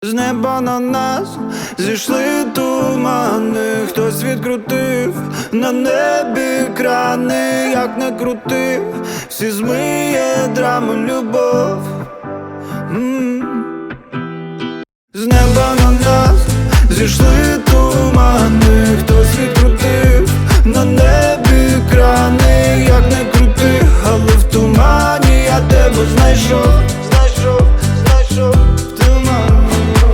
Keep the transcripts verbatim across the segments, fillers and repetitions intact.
З неба на нас зійшли тумани, хтось відкрутив на небі крани, як не крути, всі змиє драми любов. М-м. З неба на нас зійшли тумани, хтось відкрутив на небі крани, як не крути, але в тумані я тебе знайшов, знайшов, знайшов в тумані.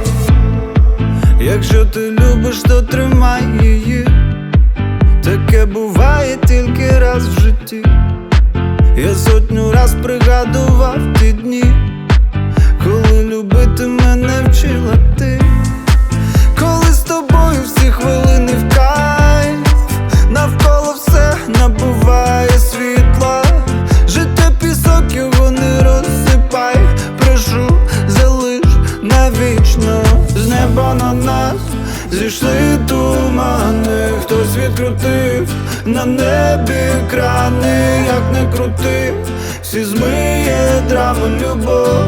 Якщо ти любиш, то тримай її, таке буває тільки раз в житті. Я сотню раз пригадував ті дні, коли любити мене вчила ти. Коли з тобою всі хвилини в кайф, навколо все набуває світла. Життя пісок, його не розсипай, прошу, залиш навічно. З неба на нас зійшли тумани, хтось відкрутив на небі крани, як не крути, всі змиє драми любов.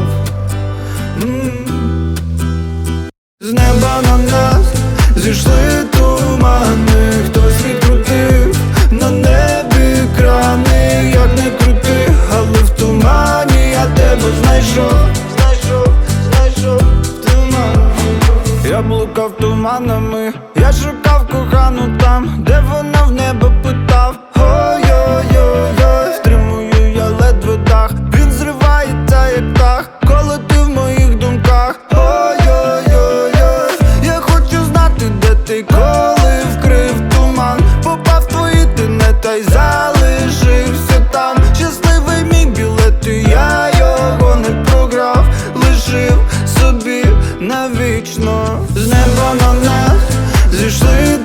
М-м. З неба на нас зійшли тумани, хтось відкрутив на небі крани, як не крути, але в тумані я тебе знайшов, знайшов, знайшов в тумані. Я блукав туманами, я шукав кохану там, де вона в небо питав. Ой-ой-ой-ой, стримую я ледве дах, він зривається як птах, коли ти в моїх думках. Ой-ой-ой-ой, я хочу знати, де ти, коли вкрив туман, попав в твої тіни та й залишився там. Щасливий мій білет, і я його не програв, лишив собі навічно. З неба на нас зійшли